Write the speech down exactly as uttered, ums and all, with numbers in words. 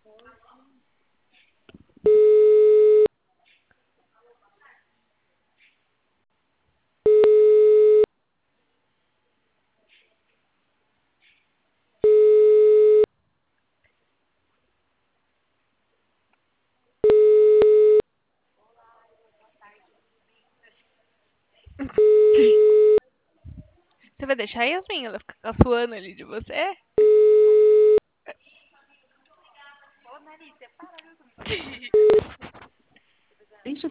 Você vai deixar a Yasmin, ela fica caçoando ali de você? Ô, Nariz, você para, viu?